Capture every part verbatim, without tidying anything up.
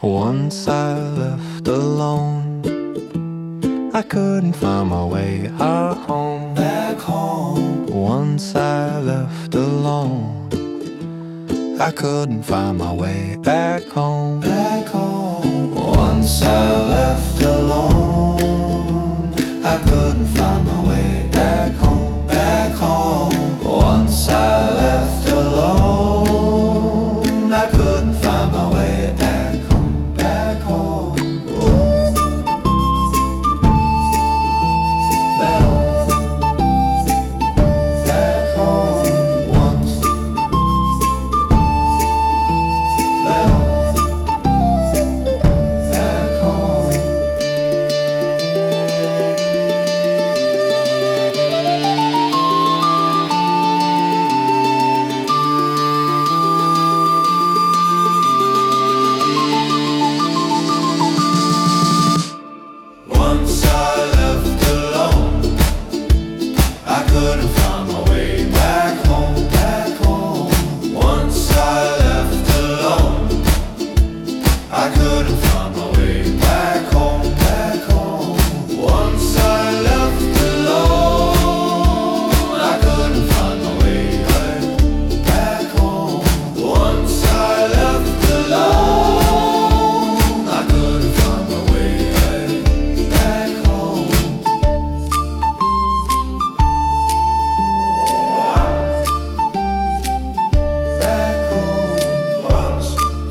Once I left alone, I couldn't find my way out home. Back home. Once I left alone, I couldn't find my way back home. Back home. Once I left alone, I couldn't find my way back home. Back home. Once I left alone, I couldn't find my way back home. Back home. Back home. Once. Back home. Once I left alone, I couldn't find my way back home. Back home. Once I left alone, I couldn't find my way back home. Back home. Once I left alone, I couldn't find my way back home. Once I left alone, I couldn't find my way back home. Back home. Once.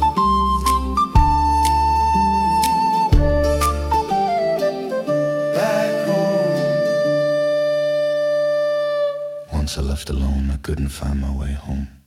Back home. Once I left alone, I couldn't find my way home.